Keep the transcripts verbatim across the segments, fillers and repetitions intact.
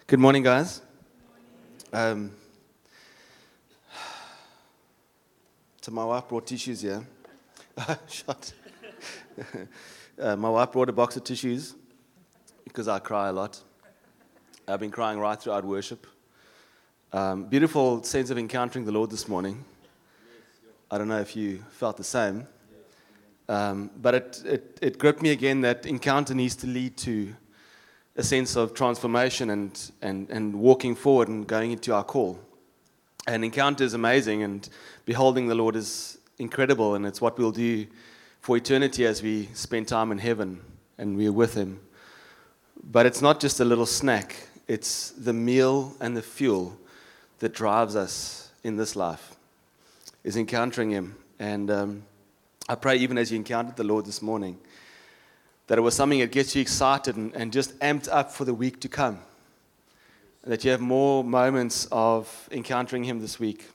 Good morning, guys. Um, so my wife brought tissues here. Shot. uh, my wife brought a box of tissues because I cry a lot. I've been crying right throughout worship. Um, beautiful sense of encountering the Lord this morning. I don't know if you felt the same. Um, but it, it, it gripped me again that encounter needs to lead to a sense of transformation and, and, and walking forward and going into our call. And encounter is amazing, and beholding the Lord is incredible, and it's what we'll do for eternity as we spend time in heaven and we're with Him. But it's not just a little snack, it's the meal and the fuel that drives us in this life, is encountering Him. And um, I pray even as you encountered the Lord this morning, that it was something that gets you excited and, and just amped up for the week to come. And that you have more moments of encountering Him this week.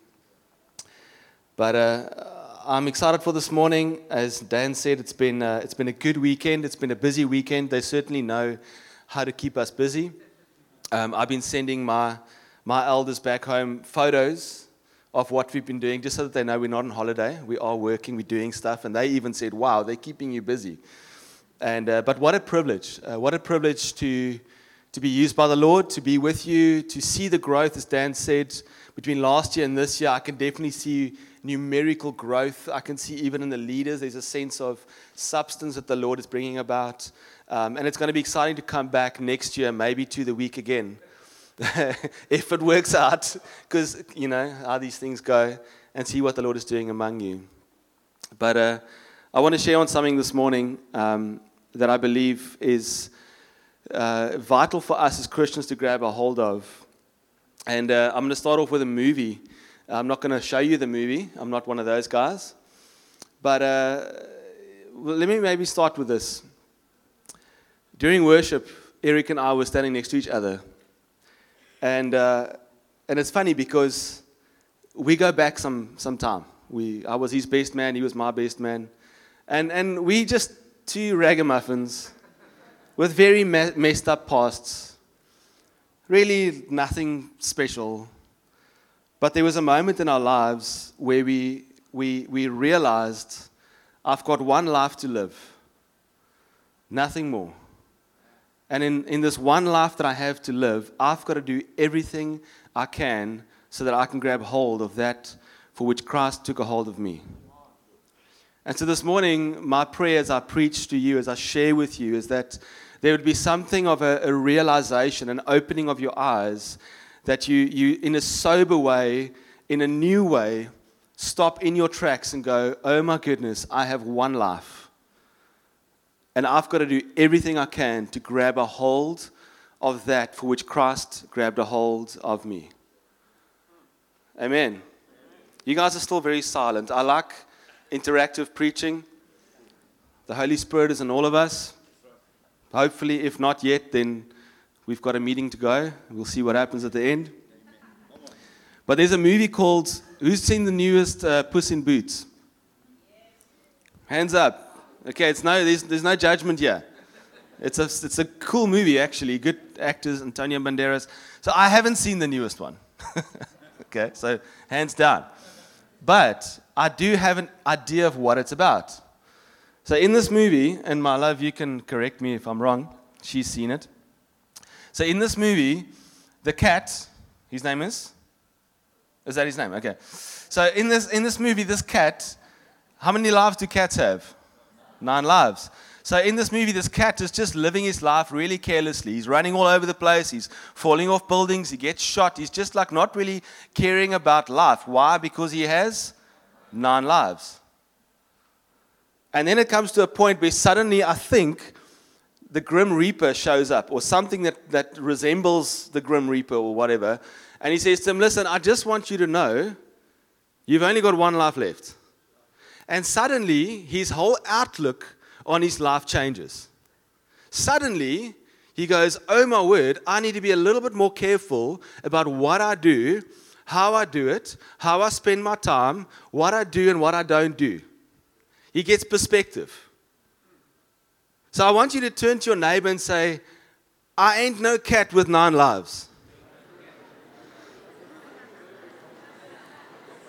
But uh, I'm excited for this morning. As Dan said, it's been, uh, it's been a good weekend. It's been a busy weekend. They certainly know how to keep us busy. Um, I've been sending my, my elders back home photos of what we've been doing, just so that they know we're not on holiday. We are working, we're doing stuff. And they even said, wow, they're keeping you busy. And uh, but what a privilege, uh, what a privilege to to be used by the Lord, to be with you, to see the growth, as Dan said, between last year and this year. I can definitely see numerical growth. I can see even in the leaders, there's a sense of substance that the Lord is bringing about. Um, and it's going to be exciting to come back next year, maybe to the week again, if it works out, because, you know, how these things go, and see what the Lord is doing among you. But uh, I want to share on something this morning um, that I believe is uh, vital for us as Christians to grab a hold of. And uh, I'm going to start off with a movie. I'm not going to show you the movie. I'm not one of those guys. But uh, well, let me maybe start with this. During worship, Eric and I were standing next to each other. And uh, and it's funny because we go back some, some time. We, I was his best man, he was my best man. And and we just two ragamuffins with very me- messed up pasts. Really nothing special. But there was a moment in our lives where we we we realized, I've got one life to live. Nothing more. And in, in this one life that I have to live, I've got to do everything I can so that I can grab hold of that for which Christ took a hold of me. And so this morning, my prayer as I preach to you, as I share with you, is that there would be something of a, a realization, an opening of your eyes, that you, you, in a sober way, in a new way, stop in your tracks and go, oh my goodness, I have one life. And I've got to do everything I can to grab a hold of that for which Christ grabbed a hold of me. Amen. You guys are still very silent. I like interactive preaching. The Holy Spirit is in all of us. Hopefully, if not yet, then we've got a meeting to go. We'll see what happens at the end. But there's a movie called, who's seen the newest uh, Puss in Boots? Hands up. Okay, it's no, there's, there's no judgment here. It's a, it's a cool movie, actually. Good actors, Antonio Banderas. So I haven't seen the newest one. Okay, so hands down. But I do have an idea of what it's about. So in this movie, and my love, you can correct me if I'm wrong. She's seen it. So in this movie, the cat, his name is? Is that his name? Okay. So in this in this movie, this cat, how many lives do cats have? Nine lives. So in this movie, this cat is just living his life really carelessly. He's running all over the place. He's falling off buildings. He gets shot. He's just like not really caring about life. Why? Because he has nine lives. And then it comes to a point where suddenly I think the Grim Reaper shows up, or something that, that resembles the Grim Reaper or whatever. And he says to him, listen, I just want you to know you've only got one life left. And suddenly, his whole outlook on his life changes. Suddenly, he goes, oh my word, I need to be a little bit more careful about what I do, how I do it, how I spend my time, what I do and what I don't do. He gets perspective. So I want you to turn to your neighbor and say, I ain't no cat with nine lives.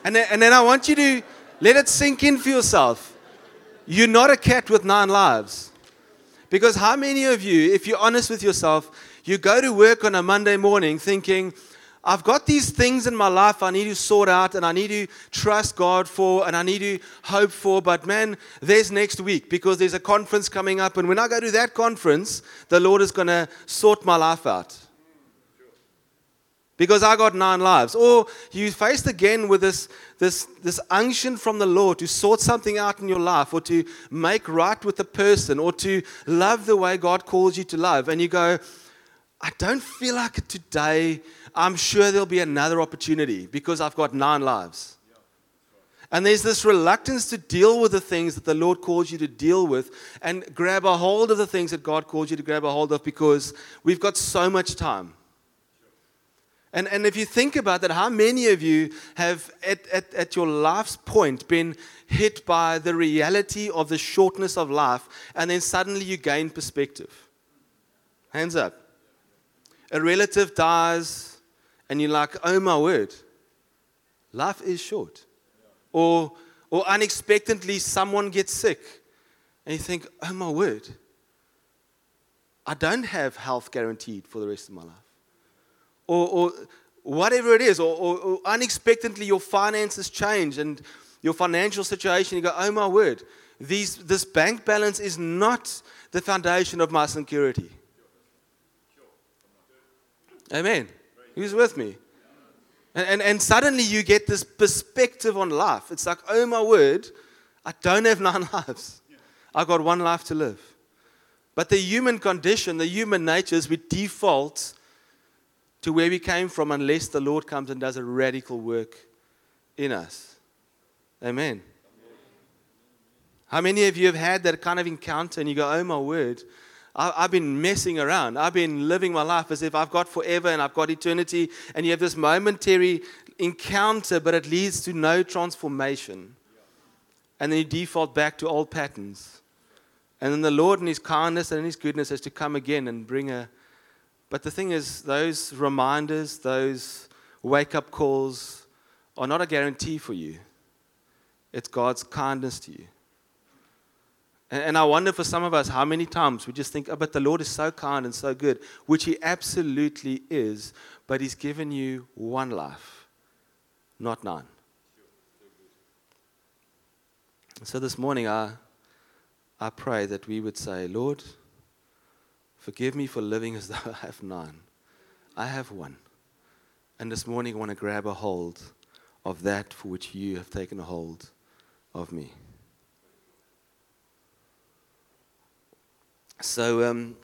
And then, and then I want you to let it sink in for yourself. You're not a cat with nine lives. Because how many of you, if you're honest with yourself, you go to work on a Monday morning thinking, I've got these things in my life I need to sort out and I need to trust God for and I need to hope for. But man, there's next week because there's a conference coming up. And when I go to that conference, the Lord is going to sort my life out. Because I got nine lives. Or you faced again with this, this, this unction from the Lord to sort something out in your life or to make right with the person or to love the way God calls you to love. And you go, I don't feel like it today. I'm sure there'll be another opportunity because I've got nine lives. And there's this reluctance to deal with the things that the Lord calls you to deal with and grab a hold of the things that God calls you to grab a hold of because we've got so much time. And, and if you think about that, how many of you have at, at, at your life's point been hit by the reality of the shortness of life and then suddenly you gain perspective? Hands up. A relative dies and you're like, oh my word, life is short. Or, or unexpectedly someone gets sick and you think, oh my word, I don't have health guaranteed for the rest of my life. Or, or whatever it is, or, or, or unexpectedly your finances change and your financial situation, you go, oh my word, these, this bank balance is not the foundation of my security. Amen. Who's with me? And, and, and suddenly you get this perspective on life. It's like, oh my word, I don't have nine lives. I've got one life to live. But the human condition, the human nature is we default to where we came from unless the Lord comes and does a radical work in us. Amen. How many of you have had that kind of encounter and you go, oh my word, I, I've been messing around. I've been living my life as if I've got forever and I've got eternity. And you have this momentary encounter, but it leads to no transformation. And then you default back to old patterns. And then the Lord in His kindness and in His goodness has to come again and bring a But the thing is, those reminders, those wake-up calls are not a guarantee for you. It's God's kindness to you. And, and I wonder for some of us how many times we just think, oh, but the Lord is so kind and so good, which He absolutely is, but He's given you one life, not nine. So this morning, I, I pray that we would say, Lord, forgive me for living as though I have nine. I have one. And this morning I want to grab a hold of that for which you have taken a hold of me. So, um,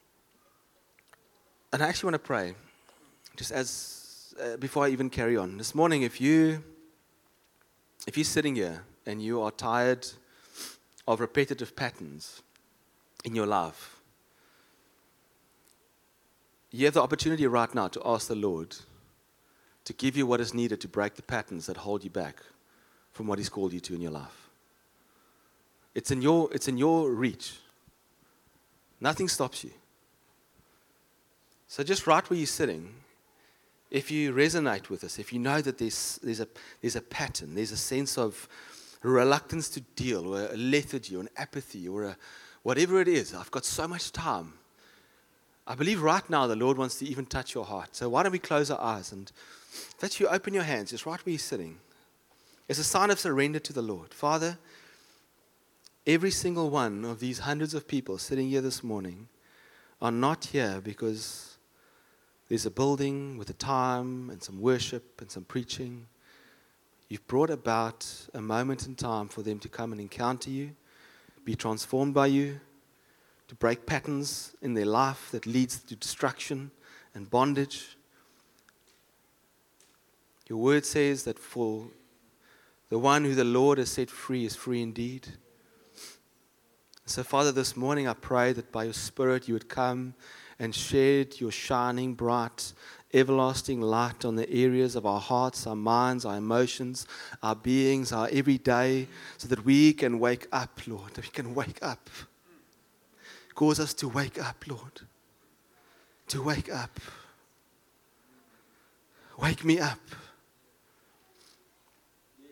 and I actually want to pray, just as, uh, before I even carry on. This morning, if you, if you're sitting here and you are tired of repetitive patterns in your life, you have the opportunity right now to ask the Lord to give you what is needed to break the patterns that hold you back from what He's called you to in your life. It's in your, it's in your reach. Nothing stops you. So just right where you're sitting, if you resonate with this, if you know that there's, there's, a, there's a pattern, there's a sense of reluctance to deal, or a lethargy, or an apathy, or a, whatever it is, I've got so much time. I believe right now the Lord wants to even touch your heart. So why don't we close our eyes and that you open your hands just right where you're sitting. It's a sign of surrender to the Lord. Father, every single one of these hundreds of people sitting here this morning are not here because there's a building with a time and some worship and some preaching. You've brought about a moment in time for them to come and encounter you, be transformed by you, to break patterns in their life that leads to destruction and bondage. Your word says that for the one who the Lord has set free is free indeed. So, Father, this morning I pray that by your Spirit you would come and shed your shining, bright, everlasting light on the areas of our hearts, our minds, our emotions, our beings, our everyday, so that we can wake up, Lord, that we can wake up. Cause us to wake up, Lord. To wake up. Wake me up.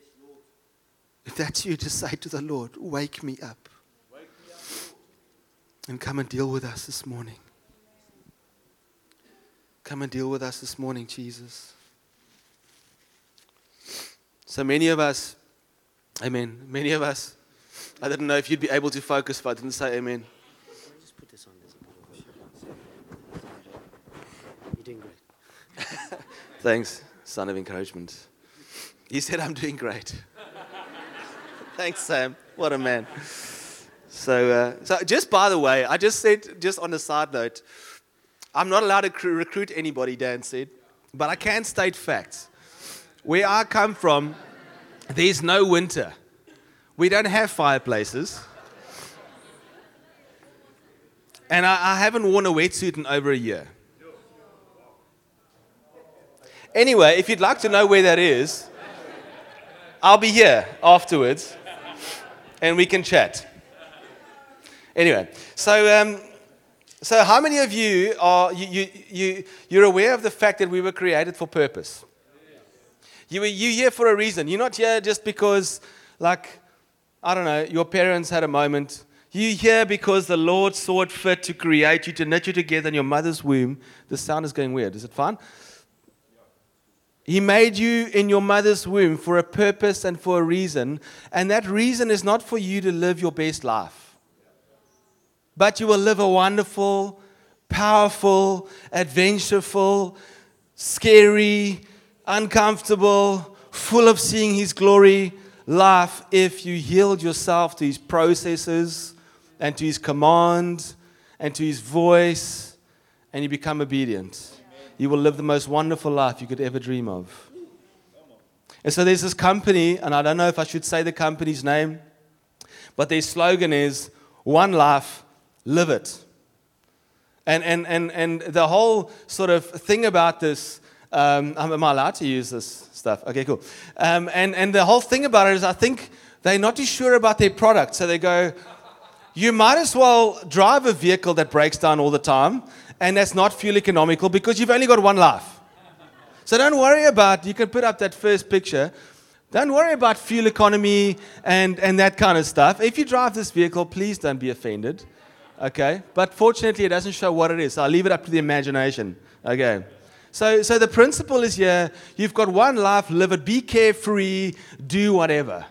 that's you, just say to the Lord, wake me up. Wake me up. And come and deal with us this morning. Come and deal with us this morning, Jesus. So many of us, amen, many of us, I didn't know if you'd be able to focus if I didn't say amen. Can I just put this on? There's a bit of a shadow. You're doing great. Thanks, son of encouragement. He said I'm doing great. Thanks, Sam. What a man. So, uh, so just by the way, I just said, just on a side note, I'm not allowed to cr- recruit anybody, Dan said, but I can state facts. Where I come from, there's no winter. We don't have fireplaces. And I, I haven't worn a wetsuit in over a year. Anyway, if you'd like to know where that is, I'll be here afterwards, and we can chat. Anyway, so um, so how many of you are you, you you you're aware of the fact that we were created for purpose? You were you here for a reason. You're not here just because, like, I don't know, your parents had a moment. You're here because the Lord saw it fit to create you, to knit you together in your mother's womb. The sound is going weird. Is it fine? He made you in your mother's womb for a purpose and for a reason. And that reason is not for you to live your best life. But you will live a wonderful, powerful, adventureful, scary, uncomfortable, full of seeing His glory life if you yield yourself to His processes and to His command and to His voice and you become obedient. You will live the most wonderful life you could ever dream of. And so there's this company, and I don't know if I should say the company's name, but their slogan is, one life, live it. And and and and the whole sort of thing about this, um, am I allowed to use this stuff? Okay, cool. Um, and, and the whole thing about it is I think they're not too sure about their product. So they go, you might as well drive a vehicle that breaks down all the time, and that's not fuel economical because you've only got one life. So don't worry about, you can put up that first picture, don't worry about fuel economy and, and that kind of stuff. If you drive this vehicle, please don't be offended. Okay? But fortunately, it doesn't show what it is. So I'll leave it up to the imagination. Okay? So, so the principle is here, you've got one life, live it, be carefree, do whatever.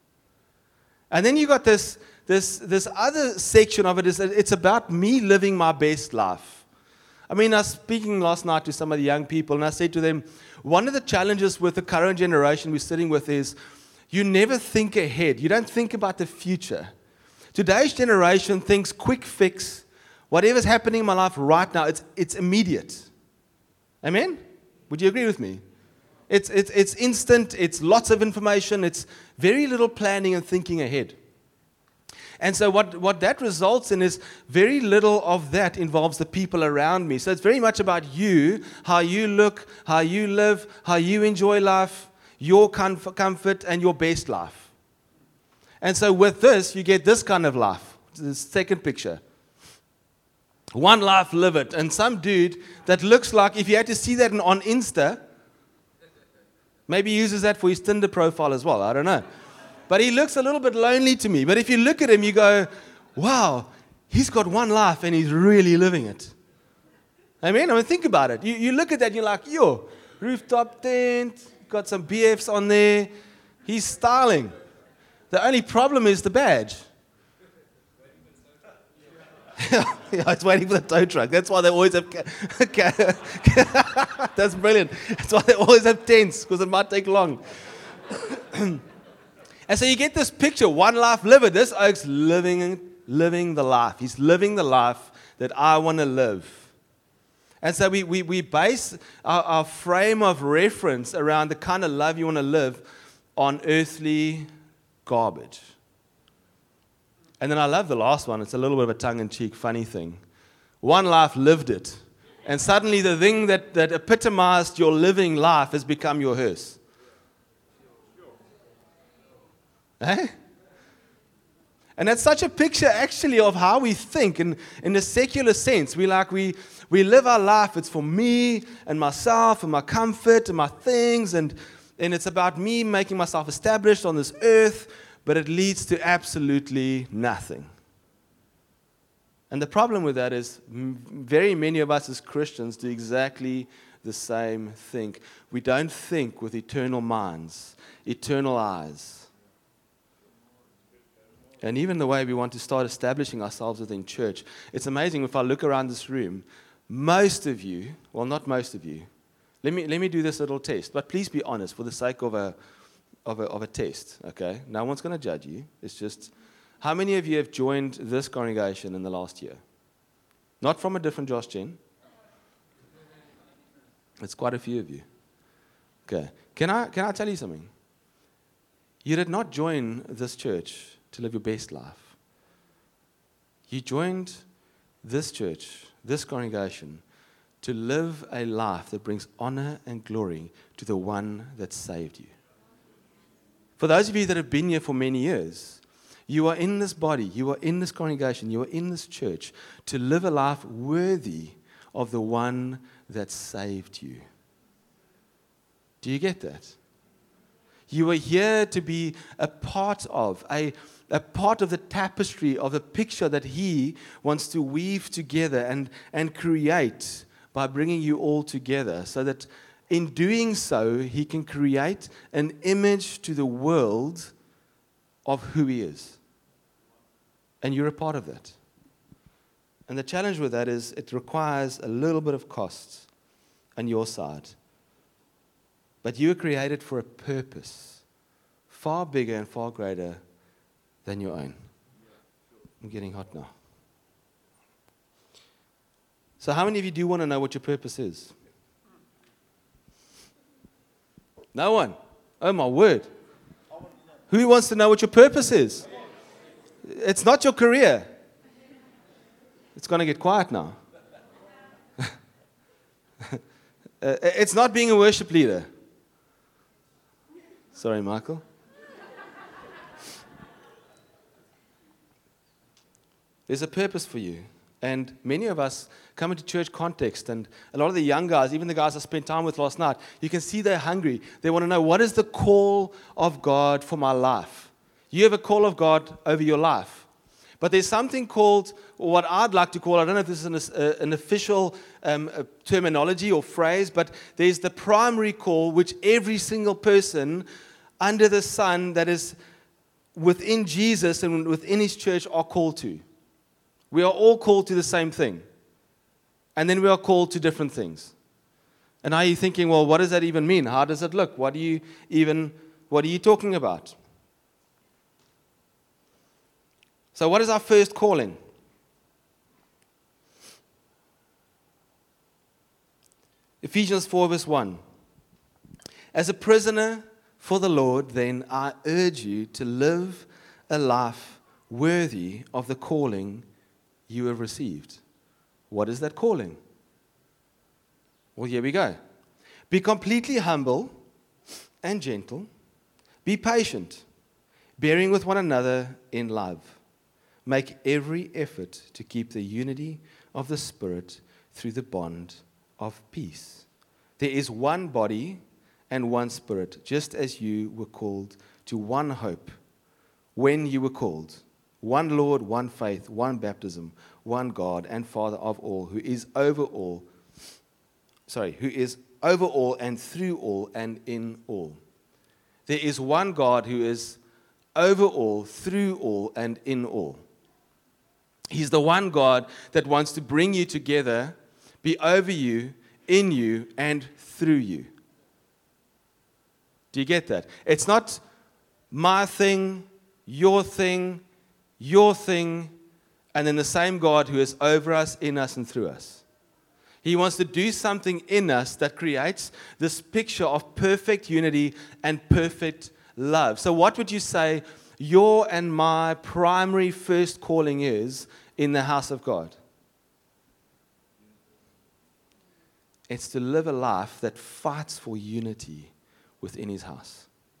And then you got this, this, this other section of it, is that it's about me living my best life. I mean, I was speaking last night to some of the young people, and I said to them, one of the challenges with the current generation we're sitting with is you never think ahead. You don't think about the future. Today's generation thinks quick fix. Whatever's happening in my life right now, it's, it's immediate. Amen? Would you agree with me? It's, it's, it's instant. It's lots of information. It's very little planning and thinking ahead. And so what, what that results in is very little of that involves the people around me. So it's very much about you, how you look, how you live, how you enjoy life, your comf- comfort, and your best life. And so with this, you get this kind of life. The second picture. One life, live it. And some dude that looks like, if you had to see that on Insta, maybe he uses that for his Tinder profile as well. I don't know. But he looks a little bit lonely to me. But if you look at him, you go, wow, he's got one life and he's really living it. Amen? I mean, think about it. You, you look at that and you're like, yo, rooftop tent, got some B Fs on there. He's styling. The only problem is the badge. Yeah, it's waiting for the tow truck. That's why they always have... That's brilliant. That's why they always have tents, because it might take long. And so you get this picture, one life, live it. This oak's living, living the life. He's living the life that I want to live. And so we, we, we base our, our frame of reference around the kind of life you want to live on earthly garbage. And then I love the last one. It's a little bit of a tongue-in-cheek, funny thing. One life, lived it. And suddenly the thing that, that epitomized your living life has become your hearse. Eh? And that's such a picture, actually, of how we think in, in a secular sense. We like we we live our life. It's for me and myself and my comfort and my things, and, and it's about me making myself established on this earth. but it leads to absolutely nothing. And the problem with that is m- very many of us as Christians do exactly the same thing. We don't think with eternal minds, eternal eyes. And even the way we want to start establishing ourselves within church, it's amazing if I look around this room, most of you, well, not most of you, let me let me do this little test, but please be honest for the sake of a of a, of a test, okay? No one's going to judge you. It's just, how many of you have joined this congregation in the last year? Not from a different Josh Jen. It's quite a few of you. Okay. Can I can I tell you something? You did not join this church to live your best life. You joined this church, this congregation, to live a life that brings honor and glory to the one that saved you. For those of you that have been here for many years, you are in this body, you are in this congregation, you are in this church to live a life worthy of the one that saved you. Do you get that? You are here to be a part of, a, a part of the tapestry of the picture that He wants to weave together and, and create by bringing you all together, so that in doing so, He can create an image to the world of who He is. And you're a part of that. And the challenge with that is it requires a little bit of cost on your side. But you were created for a purpose far bigger and far greater than your own. I'm getting hot now. So how many of you do want to know what your purpose is? No one. Oh my word. Who wants to know what your purpose is? It's not your career. It's going to get quiet now. It's not being a worship leader. Sorry, Michael. There's a purpose for you. And many of us come into church context, and a lot of the young guys, even the guys I spent time with last night, you can see they're hungry. They want to know, what is the call of God for my life? You have a call of God over your life. But there's something called, or what I'd like to call, I don't know if this is an, uh, an official um, uh, terminology or phrase, but there's the primary call which every single person under the sun that is within Jesus and within His church are called to. We are all called to the same thing. And then we are called to different things. And are you thinking, well, what does that even mean? How does it look? What do you even, what are you talking about? So what is our first calling? Ephesians four verse one. As a prisoner for the Lord, then I urge you to live a life worthy of the calling you have received. What is that calling? Well, here we go. Be completely humble and gentle. Be patient, bearing with one another in love. Make every effort to keep the unity of the Spirit through the bond of peace. There is one body and one Spirit, just as you were called to one hope when you were called. One Lord, one faith, one baptism, one God and Father of all, who is over all, sorry, who is over all and through all and in all. There is one God who is over all, through all, and in all. He's the one God that wants to bring you together, be over you, in you, and through you. Do you get that? It's not my thing, your thing, your thing, and then the same God who is over us, in us, and through us. He wants to do something in us that creates this picture of perfect unity and perfect love. So what would you say your and my primary first calling is in the house of God? It's to live a life that fights for unity within His house.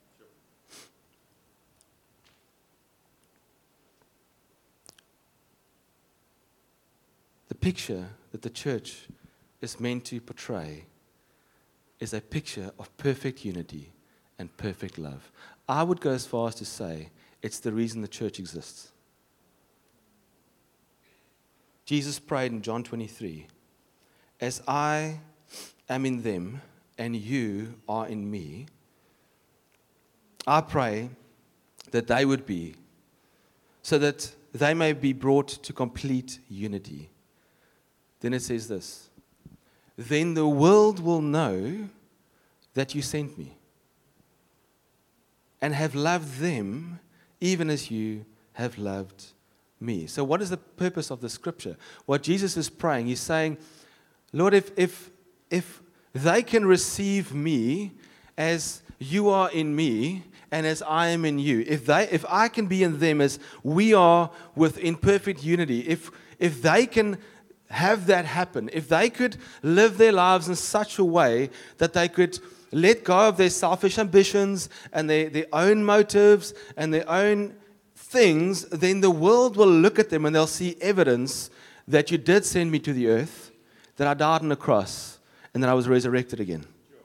The picture that the church is meant to portray is a picture of perfect unity and perfect love. I would go as far as to say It's the reason the church exists. Jesus prayed in John twenty-three, as I am in them and you are in me, I pray that they would be, so that they may be brought to complete unity. Then it says this, then the world will know that you sent me and have loved them even as you have loved me. So what is the purpose of the scripture? What Jesus is praying, he's saying, Lord, if if if they can receive me as you are in me and as I am in you, if they if I can be in them as we are with in perfect unity, if if they can have that happen, if they could live their lives in such a way that they could let go of their selfish ambitions and their, their own motives and their own things, then the world will look at them and they'll see evidence that you did send me to the earth, that I died on the cross, and that I was resurrected again.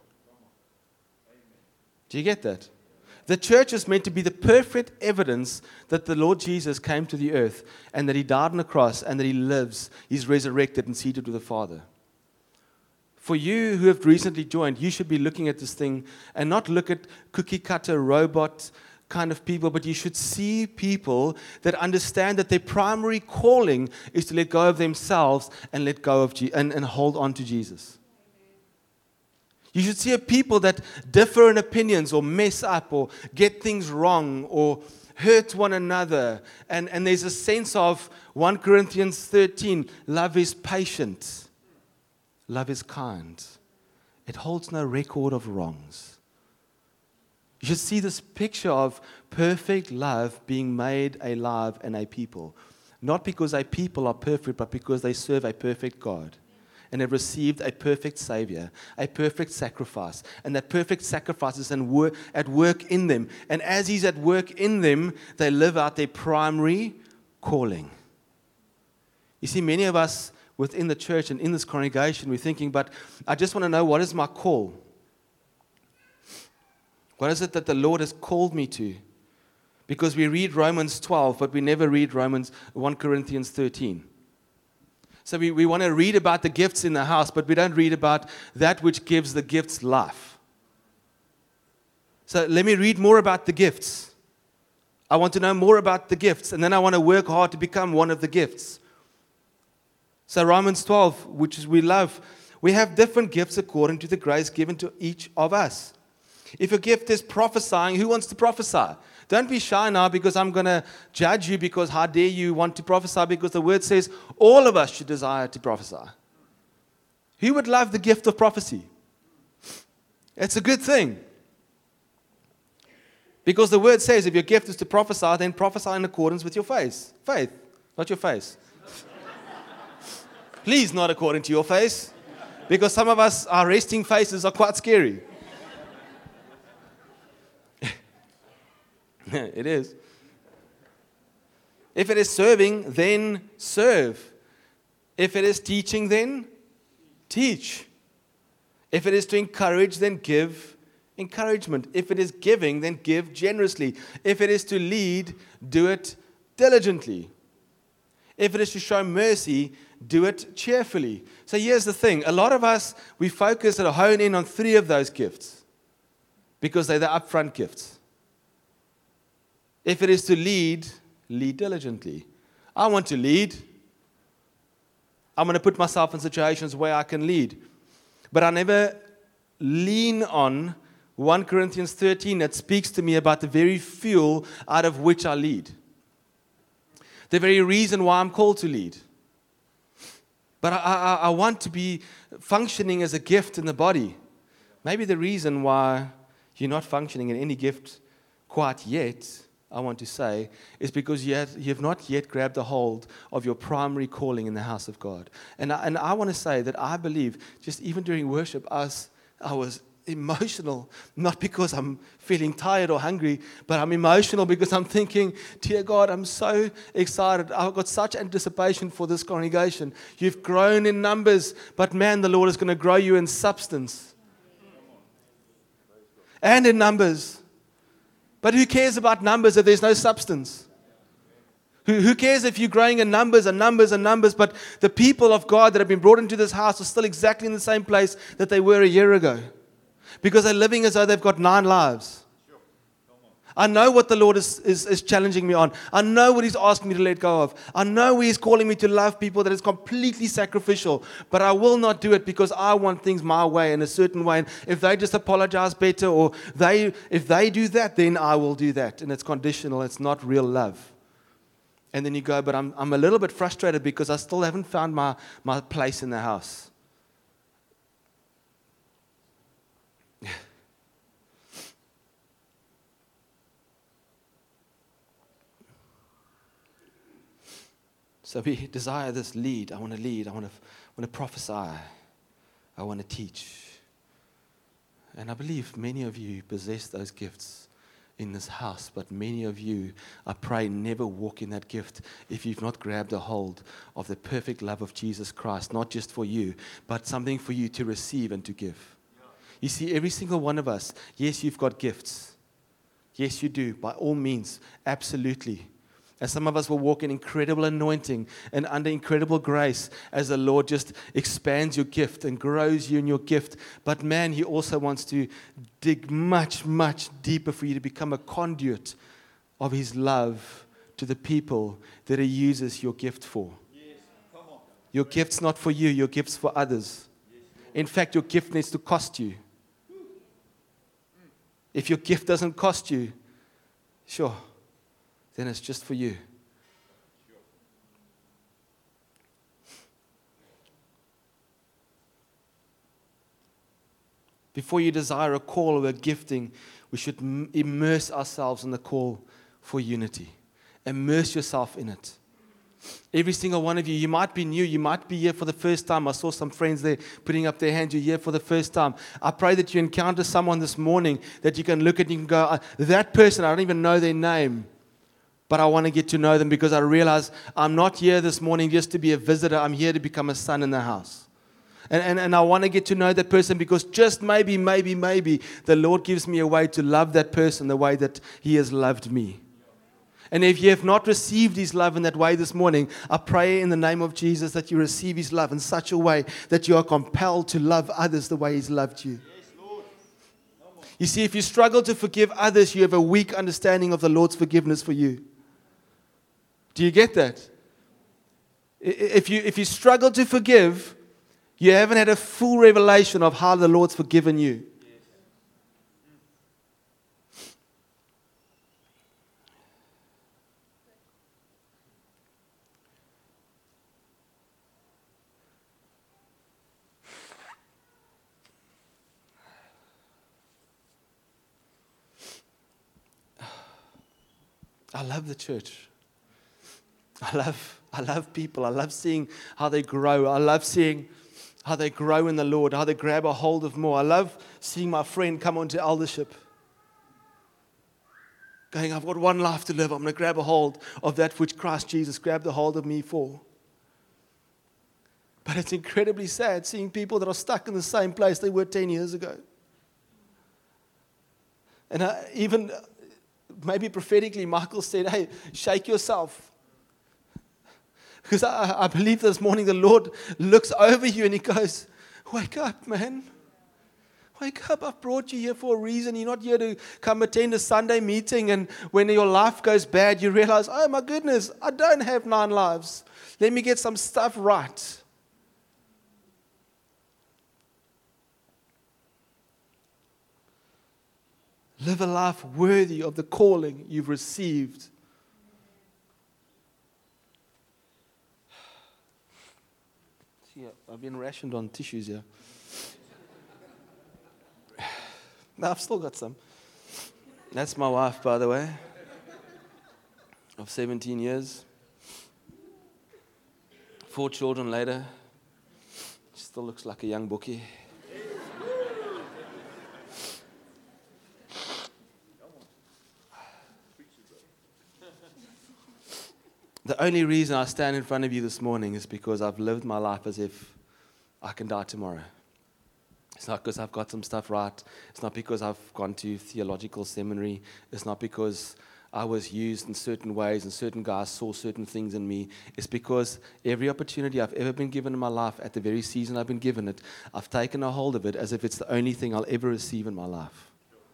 Do you get that? The church is meant to be the perfect evidence that the Lord Jesus came to the earth and that he died on the cross and that he lives, he's resurrected and seated with the Father. For you who have recently joined, you should be looking at this thing and not look at cookie cutter robot kind of people, but you should see people that understand that their primary calling is to let go of themselves and let go of Je- and, and hold on to Jesus. You should see a people that differ in opinions or mess up or get things wrong or hurt one another. And, and there's a sense of First Corinthians thirteen, love is patient. Love is kind. It holds no record of wrongs. You should see this picture of perfect love being made alive in a people. Not because a people are perfect, but because they serve a perfect God. And have received a perfect Savior, a perfect sacrifice. And that perfect sacrifice is at work in them. And as He's at work in them, they live out their primary calling. You see, many of us within the church and in this congregation, we're thinking, but I just want to know, what is my call? What is it that the Lord has called me to? Because we read Romans twelve, but we never read Romans First Corinthians thirteen. So we, we want to read about the gifts in the house, but we don't read about that which gives the gifts life. So let me read more about the gifts. I want to know more about the gifts, and then I want to work hard to become one of the gifts. So Romans twelve, which is we love, we have different gifts according to the grace given to each of us. If your gift is prophesying, who wants to prophesy? Don't be shy now because I'm going to judge you because how dare you want to prophesy, because the word says all of us should desire to prophesy. Who would love the gift of prophecy? It's a good thing. Because the word says if your gift is to prophesy, then prophesy in accordance with your faith. Faith, not your face. Please, not according to your face. Because some of us, our resting faces are quite scary. It is. If it is serving, then serve. If it is teaching, then teach. If it is to encourage, then give encouragement. If it is giving, then give generously. If it is to lead, do it diligently. If it is to show mercy, do it cheerfully. So here's the thing. A lot of us, we focus and hone in on three of those gifts because they're the upfront gifts. If it is to lead, lead diligently. I want to lead. I'm going to put myself in situations where I can lead. But I never lean on First Corinthians thirteen that speaks to me about the very fuel out of which I lead. The very reason why I'm called to lead. But I, I, I want to be functioning as a gift in the body. Maybe the reason why you're not functioning in any gift quite yet, I want to say, is because you have, you have not yet grabbed a hold of your primary calling in the house of God. And I, and I want to say that I believe, just even during worship, I was, I was emotional, not because I'm feeling tired or hungry, but I'm emotional because I'm thinking, dear God, I'm so excited. I've got such anticipation for this congregation. You've grown in numbers, but man, the Lord is going to grow you in substance and in numbers. But who cares about numbers if there's no substance? Who, who cares if you're growing in numbers and numbers and numbers, but the people of God that have been brought into this house are still exactly in the same place that they were a year ago? Because they're living as though they've got nine lives. I know what the Lord is, is, is challenging me on. I know what He's asking me to let go of. I know where He's calling me to love people that is completely sacrificial. But I will not do it because I want things my way in a certain way. And if they just apologize better, or they if they do that, then I will do that. And it's conditional. It's not real love. And then you go, but I'm I'm a little bit frustrated because I still haven't found my, my place in the house. So we desire this lead. I want to lead. I want to, want to prophesy. I want to teach. And I believe many of you possess those gifts in this house, but many of you, I pray, never walk in that gift if you've not grabbed a hold of the perfect love of Jesus Christ, not just for you, but something for you to receive and to give. You see, every single one of us, yes, you've got gifts. Yes, you do, by all means, absolutely. And some of us will walk in incredible anointing and under incredible grace as the Lord just expands your gift and grows you in your gift. But man, He also wants to dig much, much deeper for you to become a conduit of His love to the people that He uses your gift for. Yes. Come on. Your gift's not for you, your gift's for others. Yes. In fact, your gift needs to cost you. If your gift doesn't cost you, sure, then it's just for you. Before you desire a call or a gifting, we should m- immerse ourselves in the call for unity. Immerse yourself in it. Every single one of you, you might be new, you might be here for the first time. I saw some friends there putting up their hands. You're here for the first time. I pray that you encounter someone this morning that you can look at and you can go, that person, I don't even know their name, but I want to get to know them because I realize I'm not here this morning just to be a visitor. I'm here to become a son in the house. And, and, and I want to get to know that person because just maybe, maybe, maybe the Lord gives me a way to love that person the way that He has loved me. And if you have not received His love in that way this morning, I pray in the name of Jesus that you receive His love in such a way that you are compelled to love others the way He's loved you. You see, if you struggle to forgive others, you have a weak understanding of the Lord's forgiveness for you. Do you get that? If you, if you struggle to forgive, you haven't had a full revelation of how the Lord's forgiven you. I love the church. I love, I love people. I love seeing how they grow. I love seeing how they grow in the Lord, how they grab a hold of more. I love seeing my friend come onto eldership. Going, I've got one life to live. I'm going to grab a hold of that which Christ Jesus grabbed a hold of me for. But it's incredibly sad seeing people that are stuck in the same place they were ten years ago. And I, even maybe prophetically, Michael said, hey, shake yourself. Because I, I believe this morning the Lord looks over you and He goes, wake up, man. Wake up. I've brought you here for a reason. You're not here to come attend a Sunday meeting and when your life goes bad, you realize, oh my goodness, I don't have nine lives. Let me get some stuff right. Live a life worthy of the calling you've received. See, I've been rationed on tissues here. No, I've still got some. That's my wife, by the way, of seventeen years. Four children later. She still looks like a young bookie. The only reason I stand in front of you this morning is because I've lived my life as if I can die tomorrow. It's not because I've got some stuff right. It's not because I've gone to theological seminary. It's not because I was used in certain ways and certain guys saw certain things in me. It's because every opportunity I've ever been given in my life, at the very season I've been given it, I've taken a hold of it as if it's the only thing I'll ever receive in my life.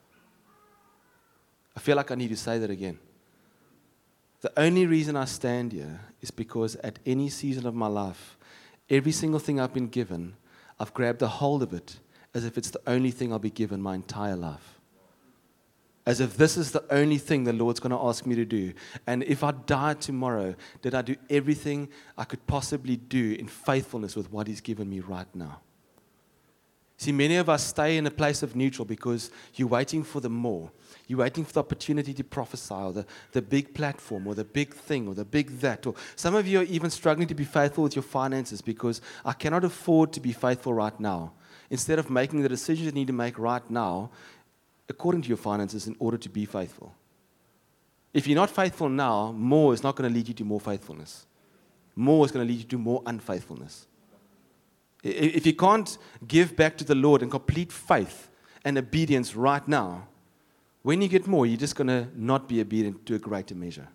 I feel like I need to say that again. The only reason I stand here is because at any season of my life, every single thing I've been given, I've grabbed a hold of it as if it's the only thing I'll be given my entire life. As if this is the only thing the Lord's going to ask me to do. And if I died tomorrow, did I do everything I could possibly do in faithfulness with what He's given me right now? See, many of us stay in a place of neutral because you're waiting for the more. You're waiting for the opportunity to prophesy, or the, the big platform, or the big thing, or the big that. Or some of you are even struggling to be faithful with your finances because I cannot afford to be faithful right now. Instead of making the decisions you need to make right now, according to your finances, in order to be faithful. If you're not faithful now, more is not going to lead you to more faithfulness. More is going to lead you to more unfaithfulness. If you can't give back to the Lord in complete faith and obedience right now, when you get more, you're just going to not be obedient to a greater measure.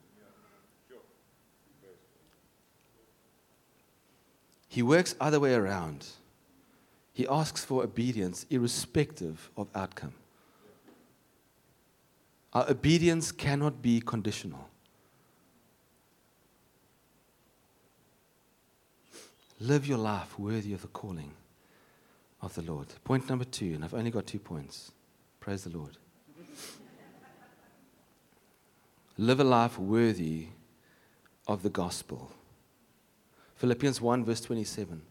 He works other way around. He asks for obedience irrespective of outcome. Our obedience cannot be conditional. Live your life worthy of the calling of the Lord. Point number two, and I've only got two points. Praise the Lord. Live a life worthy of the gospel. Philippians one verse twenty-seven.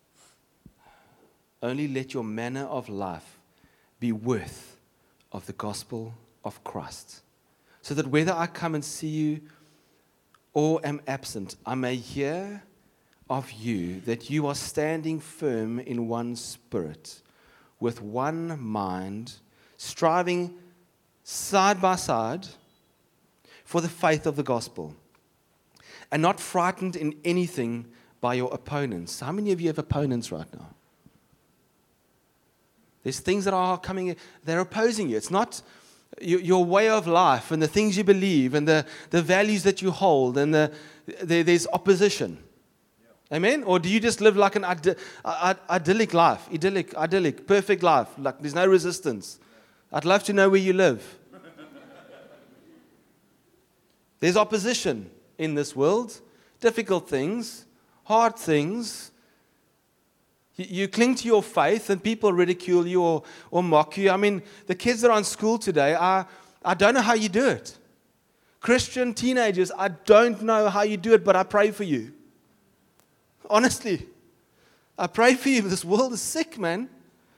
Only let your manner of life be worth of the gospel of Christ, so that whether I come and see you or am absent, I may hear of you that you are standing firm in one spirit, with one mind, striving side by side for the faith of the gospel, and not frightened in anything by your opponents. How many of you have opponents right now? There's things that are coming, they're opposing you. It's not your, your way of life and the things you believe and the, the values that you hold, and the, the, there's opposition. Yeah. Amen? Or do you just live like an id- id- idyllic life? Idyllic, idyllic, perfect life. Like there's no resistance. I'd love to know where you live. There's opposition in this world. Difficult things, hard things. You cling to your faith and people ridicule you or, or mock you. I mean, the kids that are in school today, I, I don't know how you do it. Christian teenagers, I don't know how you do it, but I pray for you. Honestly, I pray for you. This world is sick, man.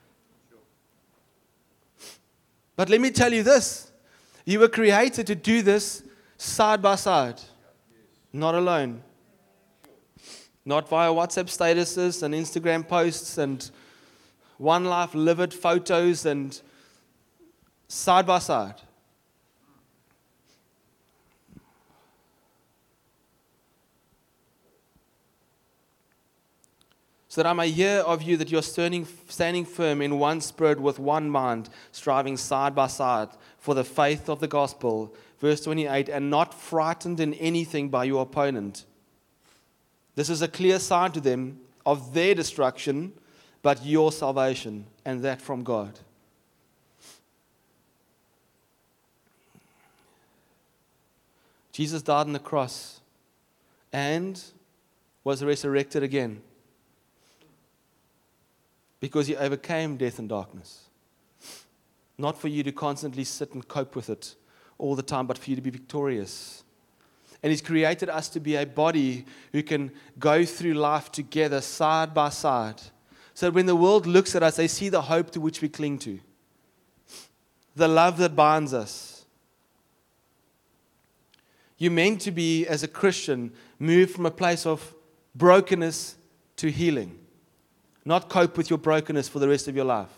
But let me tell you this. You were created to do this side by side, not alone. Not via WhatsApp statuses and Instagram posts and one life livid photos, and side by side. So that I may hear of you that you're standing, standing firm in one spirit with one mind, striving side by side for the faith of the gospel. Verse twenty-eight, and not frightened in anything by your opponent. This is a clear sign to them of their destruction, but your salvation, and that from God. Jesus died on the cross and was resurrected again because He overcame death and darkness. Not for you to constantly sit and cope with it all the time, but for you to be victorious. And He's created us to be a body who can go through life together, side by side. So that when the world looks at us, they see the hope to which we cling to. The love that binds us. You're meant to be, as a Christian, moved from a place of brokenness to healing. Not cope with your brokenness for the rest of your life.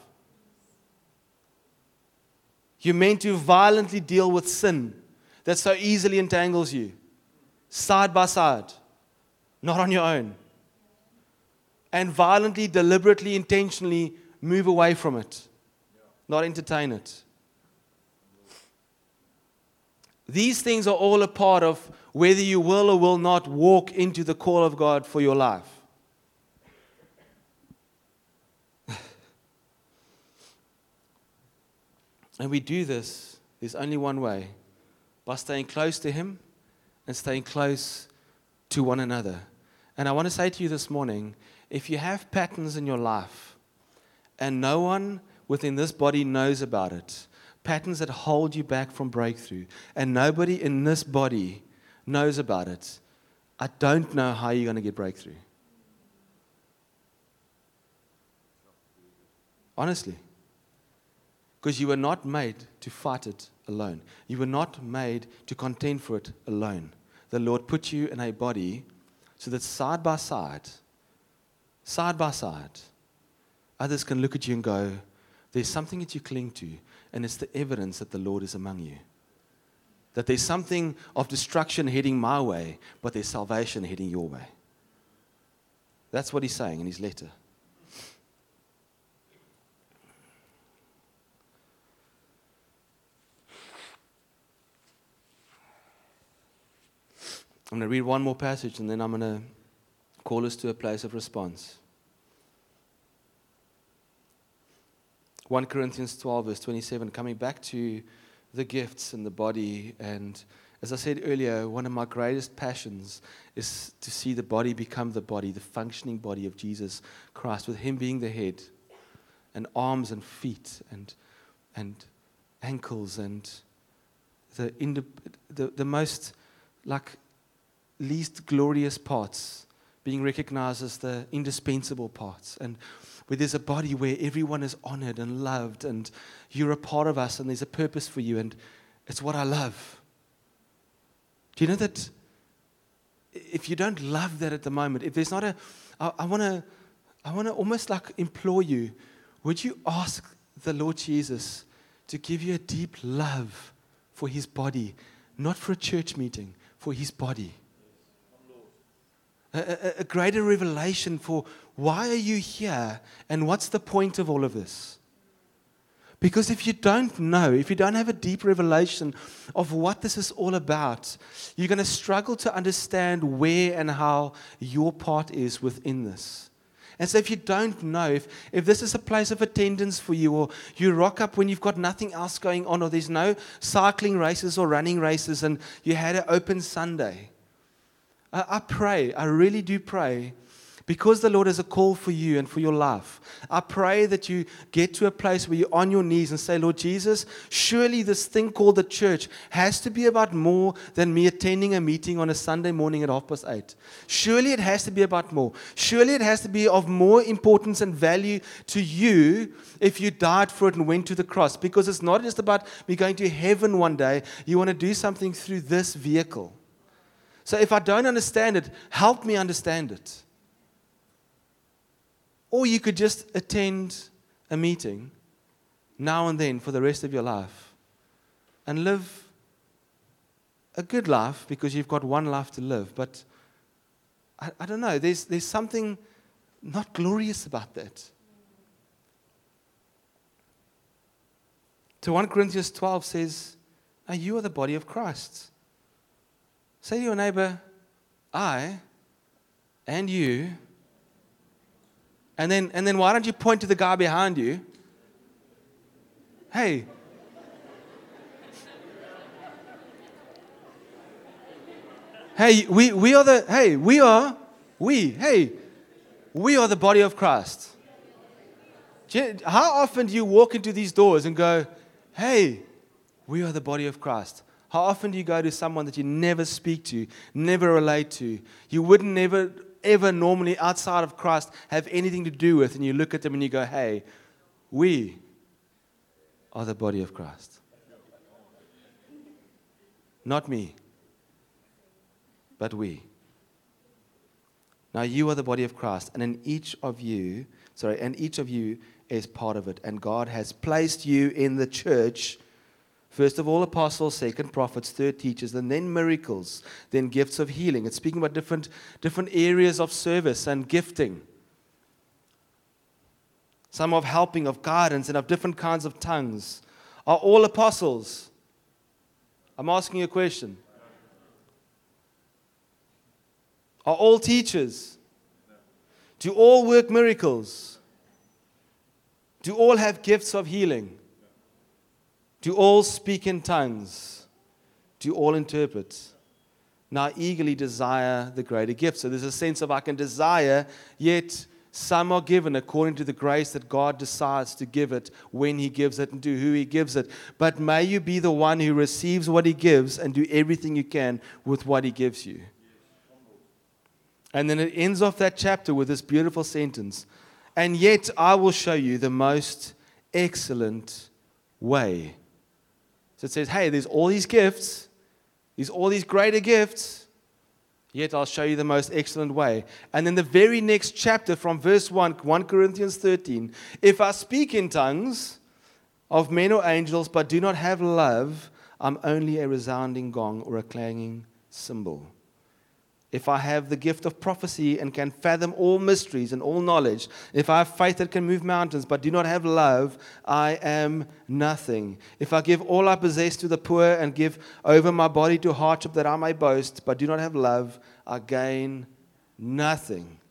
You're meant to violently deal with sin that so easily entangles you. Side by side, not on your own. And violently, deliberately, intentionally move away from it, not entertain it. These things are all a part of whether you will or will not walk into the call of God for your life. And we do this, there's only one way, by staying close to Him and staying close to one another. And I want to say to you this morning, if you have patterns in your life and no one within this body knows about it, patterns that hold you back from breakthrough, and nobody in this body knows about it, I don't know how you're going to get breakthrough. Honestly. Because you were not made to fight it alone. You were not made to contend for it alone. The Lord put you in a body so that side by side, side by side, others can look at you and go, there's something that you cling to, and it's the evidence that the Lord is among you. That there's something of destruction heading my way, but there's salvation heading your way. That's what He's saying in His letter. I'm going to read one more passage and then I'm going to call us to a place of response. First Corinthians twelve, verse twenty-seven, coming back to the gifts and the body. And as I said earlier, one of my greatest passions is to see the body become the body, the functioning body of Jesus Christ, with Him being the head, and arms and feet and and ankles and the, the, the most like least glorious parts being recognized as the indispensable parts, and where there's a body where everyone is honored and loved, and you're a part of us, and there's a purpose for you, and it's what I love. Do you know that if you don't love that at the moment, if there's not a, I, I want to, I want to almost like implore you, would you ask the Lord Jesus to give you a deep love for His body, not for a church meeting, for His body? A, a, a greater revelation for why are you here and what's the point of all of this? Because if you don't know, if you don't have a deep revelation of what this is all about, you're going to struggle to understand where and how your part is within this. And so if you don't know, if, if this is a place of attendance for you, or you rock up when you've got nothing else going on, or there's no cycling races or running races, and you had an open Sunday, I, I pray, I really do pray, because the Lord has a call for you and for your life, I pray that you get to a place where you're on your knees and say, Lord Jesus, surely this thing called the church has to be about more than me attending a meeting on a Sunday morning at half past eight. Surely it has to be about more. Surely it has to be of more importance and value to you if you died for it and went to the cross. Because it's not just about me going to heaven one day. You want to do something through this vehicle. So if I don't understand it, help me understand it. Or you could just attend a meeting now and then for the rest of your life and live a good life because you've got one life to live. But I, I don't know, there's, there's something not glorious about that. So First Corinthians twelve says, "Now you are the body of Christ." Say to your neighbor, I and you. And then, and then why don't you point to the guy behind you? Hey. Hey, we, we are the, hey, we are, we, hey, we are the body of Christ. How often do you walk into these doors and go, hey, we are the body of Christ? How often do you go to someone that you never speak to, never relate to, you wouldn't never, ever normally outside of Christ have anything to do with, and you look at them and you go, hey, we are the body of Christ. Not me, but we. Now you are the body of Christ, and in each of you, sorry, and each of you is part of it, and God has placed you in the church. First of all, apostles, second, prophets, third, teachers, and then miracles, then gifts of healing. It's speaking about different, different areas of service and gifting. Some of helping, of guidance, and of different kinds of tongues. Are all apostles? I'm asking you a question. Are all teachers? Do all work miracles? Do all have gifts of healing? Do all speak in tongues? Do all interpret? Now eagerly desire the greater gift. So there's a sense of I can desire, yet some are given according to the grace that God decides to give it, when He gives it, and to who He gives it. But may you be the one who receives what He gives and do everything you can with what He gives you. And then it ends off that chapter with this beautiful sentence. And yet I will show you the most excellent way. So it says, hey, there's all these gifts. There's all these greater gifts. Yet I'll show you the most excellent way. And then the very next chapter from verse one, First Corinthians thirteen. If I speak in tongues of men or angels, but do not have love, I'm only a resounding gong or a clanging cymbal. If I have the gift of prophecy and can fathom all mysteries and all knowledge, if I have faith that can move mountains but do not have love, I am nothing. If I give all I possess to the poor and give over my body to hardship that I may boast, but do not have love, I gain nothing.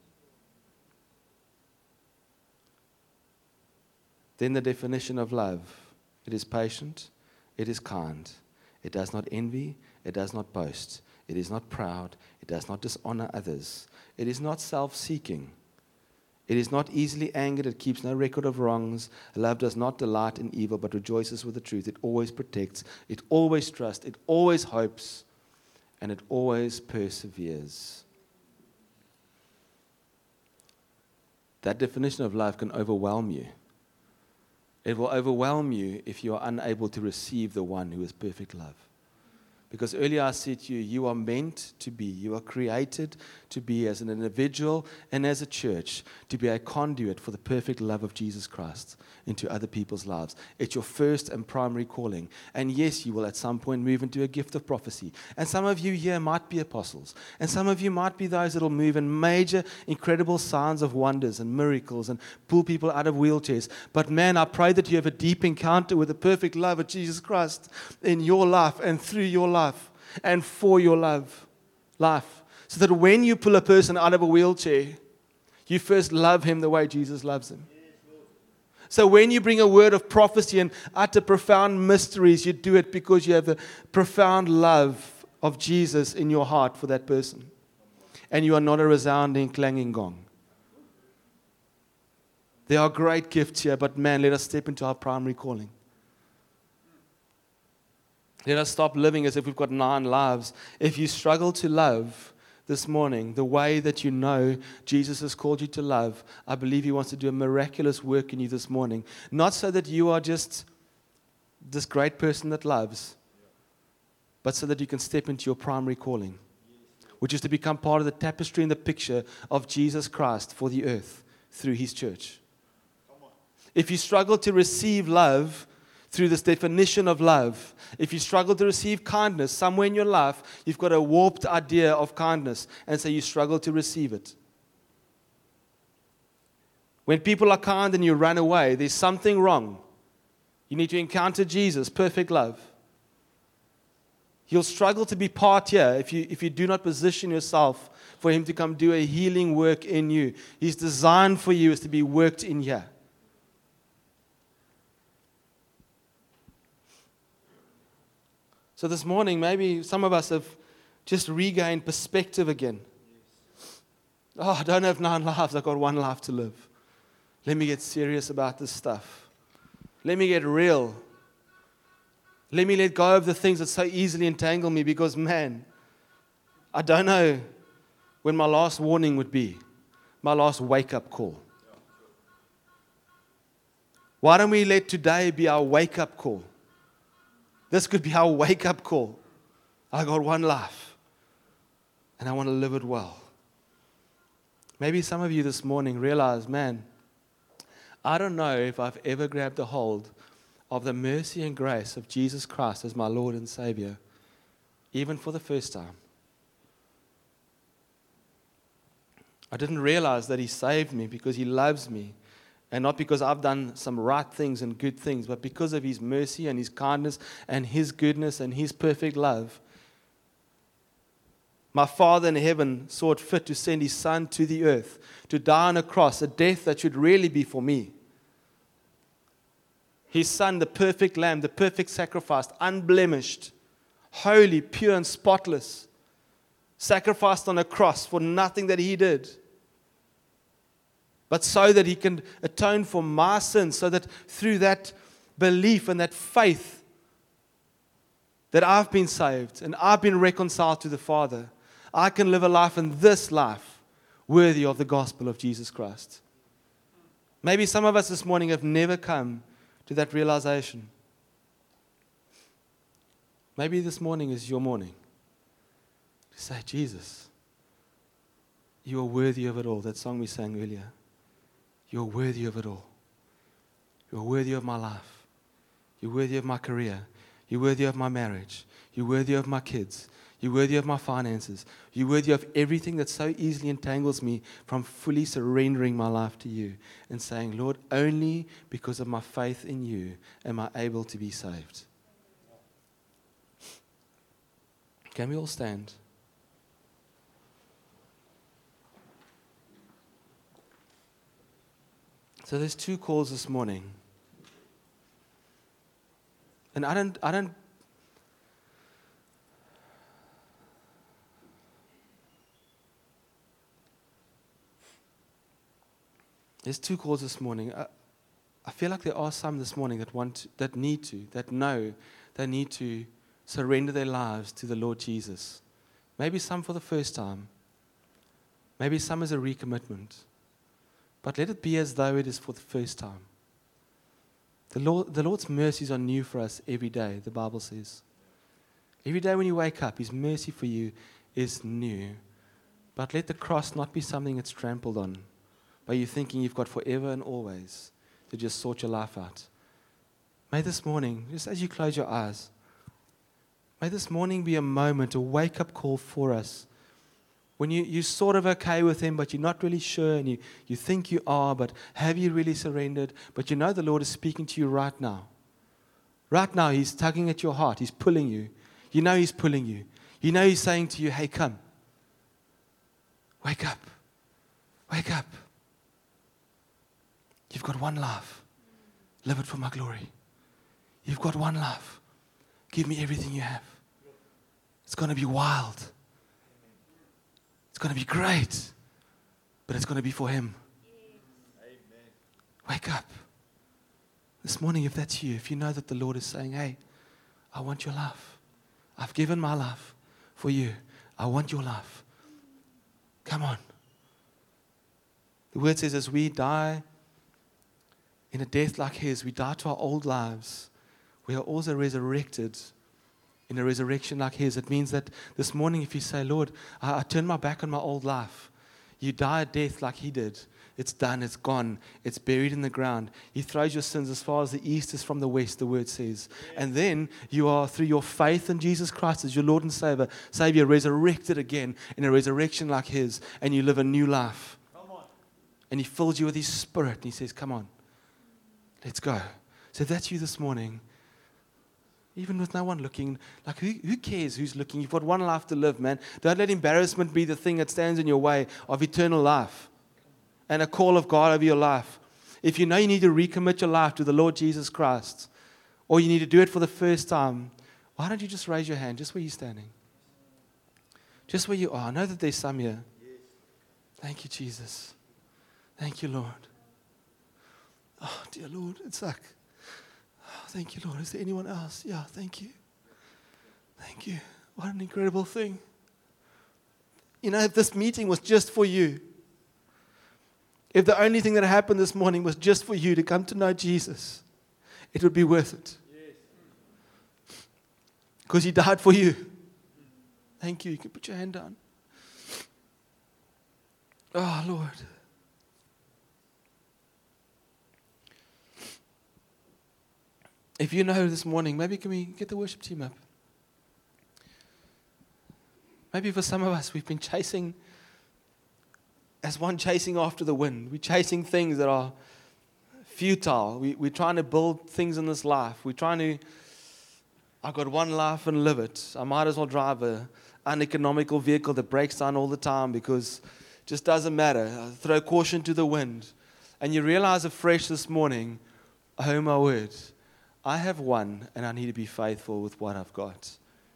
Then the definition of love. It is patient, it is kind, it does not envy, it does not boast. It is not proud. It does not dishonor others. It is not self-seeking. It is not easily angered. It keeps no record of wrongs. Love does not delight in evil, but rejoices with the truth. It always protects. It always trusts. It always hopes. And it always perseveres. That definition of love can overwhelm you. It will overwhelm you if you are unable to receive the one who is perfect love. Because earlier I said to you, you are meant to be, you are created to be as an individual and as a church, to be a conduit for the perfect love of Jesus Christ into other people's lives. It's your first and primary calling. And yes, you will at some point move into a gift of prophecy. And some of you here might be apostles. And some of you might be those that will move in major, incredible signs of wonders and miracles and pull people out of wheelchairs. But man, I pray that you have a deep encounter with the perfect love of Jesus Christ in your life and through your life. Life and for your love life, so that when you pull a person out of a wheelchair, you first love him the way Jesus loves him. So when you bring a word of prophecy and utter profound mysteries, you do it because you have the profound love of Jesus in your heart for that person, and you are not a resounding, clanging gong. There are great gifts here, but man, let us step into our primary calling. Let us stop living as if we've got nine lives. If you struggle to love this morning the way that you know Jesus has called you to love, I believe He wants to do a miraculous work in you this morning. Not so that you are just this great person that loves, but so that you can step into your primary calling, which is to become part of the tapestry and the picture of Jesus Christ for the earth through His church. If you struggle to receive love through this definition of love, if you struggle to receive kindness somewhere in your life, you've got a warped idea of kindness, and so you struggle to receive it. When people are kind and you run away, there's something wrong. You need to encounter Jesus, perfect love. You'll struggle to be part here if you, if you do not position yourself for Him to come do a healing work in you. His design for you is to be worked in here. So this morning, maybe some of us have just regained perspective again. Oh, I don't have nine lives. I've got one life to live. Let me get serious about this stuff. Let me get real. Let me let go of the things that so easily entangle me, because, man, I don't know when my last warning would be, my last wake-up call. Why don't we let today be our wake-up call? This could be our wake-up call. I got one life, and I want to live it well. Maybe some of you this morning realize, man, I don't know if I've ever grabbed a hold of the mercy and grace of Jesus Christ as my Lord and Savior, even for the first time. I didn't realize that He saved me because He loves me And not because I've done some right things and good things, but because of His mercy and His kindness and His goodness and His perfect love. My Father in heaven saw it fit to send His Son to the earth, to die on a cross, a death that should really be for me. His Son, the perfect Lamb, the perfect sacrifice, unblemished, holy, pure, and spotless, sacrificed on a cross for nothing that He did, but so that He can atone for my sins, so that through that belief and that faith that I've been saved and I've been reconciled to the Father, I can live a life in this life worthy of the gospel of Jesus Christ. Maybe some of us this morning have never come to that realization. Maybe this morning is your morning to say, Jesus, you are worthy of it all. That song we sang earlier. You're worthy of it all. You're worthy of my life. You're worthy of my career. You're worthy of my marriage. You're worthy of my kids. You're worthy of my finances. You're worthy of everything that so easily entangles me from fully surrendering my life to you and saying, Lord, only because of my faith in you am I able to be saved. Can we all stand? So there's two calls this morning. And I don't, I don't, there's two calls this morning. I, I feel like there are some this morning that want, to, that need to, that know they need to surrender their lives to the Lord Jesus. Maybe some for the first time. Maybe some as a recommitment. But let it be as though it is for the first time. The Lord, the Lord's mercies are new for us every day, the Bible says. Every day when you wake up, His mercy for you is new. But let the cross not be something that's trampled on by you thinking you've got forever and always to just sort your life out. May this morning, just as you close your eyes, may this morning be a moment, a wake-up call for us. When you, you're sort of okay with Him, but you're not really sure, and you, you think you are, but have you really surrendered? But you know the Lord is speaking to you right now. Right now, He's tugging at your heart. He's pulling you. You know He's pulling you. You know He's saying to you, hey, come. Wake up. Wake up. You've got one life. Live it for my glory. You've got one life. Give me everything you have. It's going to be wild. It's going to be great, but it's going to be for Him. Amen. Wake up. This morning, if that's you, if you know that the Lord is saying, hey, I want your life. I've given my life for you. I want your life. Come on. The word says as we die in a death like His, we die to our old lives. We are also resurrected in a resurrection like His. It means that this morning if you say, Lord, I, I turn my back on my old life. You die a death like He did. It's done. It's gone. It's buried in the ground. He throws your sins as far as the east is from the west, the word says. Yeah. And then you are, through your faith in Jesus Christ as your Lord and Savior, Savior, resurrected again in a resurrection like His, and you live a new life. Come on. And He fills you with His Spirit, and He says, come on, let's go. So if that's you this morning, even with no one looking, like who, who cares who's looking? You've got one life to live, man. Don't let embarrassment be the thing that stands in your way of eternal life and a call of God over your life. If you know you need to recommit your life to the Lord Jesus Christ, or you need to do it for the first time, why don't you just raise your hand just where you're standing? Just where you are. I know that there's some here. Thank you, Jesus. Thank you, Lord. Oh, dear Lord, it's like, oh, thank you, Lord. Is there anyone else? Yeah, thank you. Thank you. What an incredible thing. You know, if this meeting was just for you, if the only thing that happened this morning was just for you to come to know Jesus, it would be worth it. Because He died for you. Thank you. You can put your hand down. Oh, Lord. If you know this morning, maybe can we get the worship team up? Maybe for some of us, we've been chasing, as one chasing after the wind. We're chasing things that are futile. We, we're trying to build things in this life. We're trying to, I've got one life and live it. I might as well drive a uneconomical vehicle that breaks down all the time because it just doesn't matter. I throw caution to the wind. And you realize afresh this morning, oh my word, I have one and I need to be faithful with what I've got.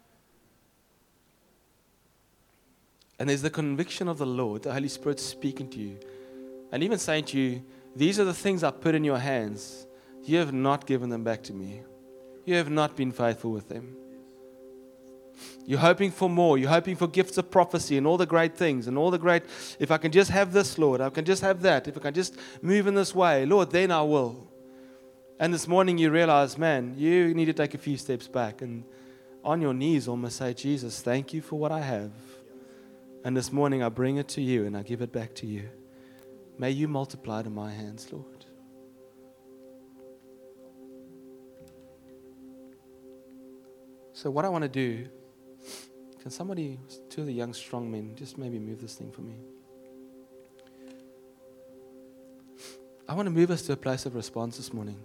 And there's the conviction of the Lord, the Holy Spirit speaking to you. And even saying to you, these are the things I put in your hands. You have not given them back to me. You have not been faithful with them. You're hoping for more. You're hoping for gifts of prophecy and all the great things and all the great, if I can just have this, Lord, I can just have that. If I can just move in this way, Lord, then I will. And this morning you realize, man, you need to take a few steps back and on your knees almost say, Jesus, thank you for what I have. And this morning I bring it to you and I give it back to you. May you multiply it in my hands, Lord. So what I want to do, can somebody, two of the young strong men, just maybe move this thing for me? I want to move us to a place of response this morning.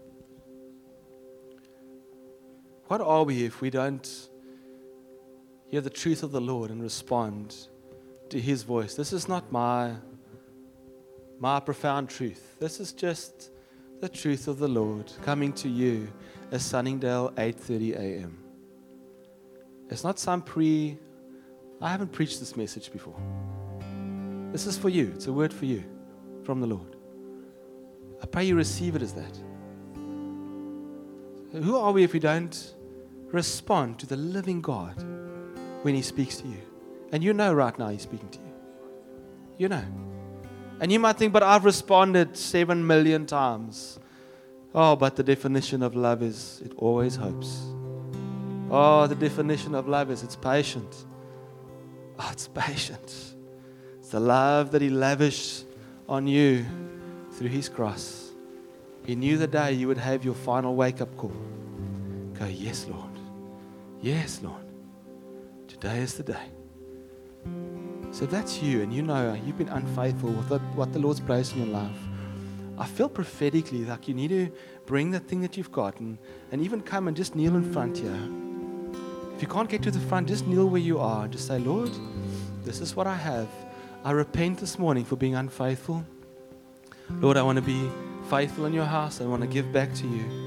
What are we if we don't hear the truth of the Lord and respond to His voice? This is not my, my profound truth. This is just the truth of the Lord coming to you as Sunningdale, eight thirty a.m. It's not some pre, I haven't preached this message before. This is for you. It's a word for you from the Lord. I pray you receive it as that. Who are we if we don't respond to the living God when He speaks to you? And you know right now He's speaking to you. You know. And you might think, but I've responded seven million times. Oh, but the definition of love is it always hopes. Oh, the definition of love is it's patient. Oh, it's patient. It's the love that He lavished on you through His cross. He knew the day you would have your final wake-up call. Go, yes, Lord. Yes, Lord. Today is the day. So if that's you and you know you've been unfaithful with what the Lord's placed in your life, I feel prophetically like you need to bring the thing that you've got and, and even come and just kneel in front here. If you can't get to the front, just kneel where you are and just say, Lord, this is what I have. I repent this morning for being unfaithful. Lord, I want to be faithful in your house. I want to give back to you.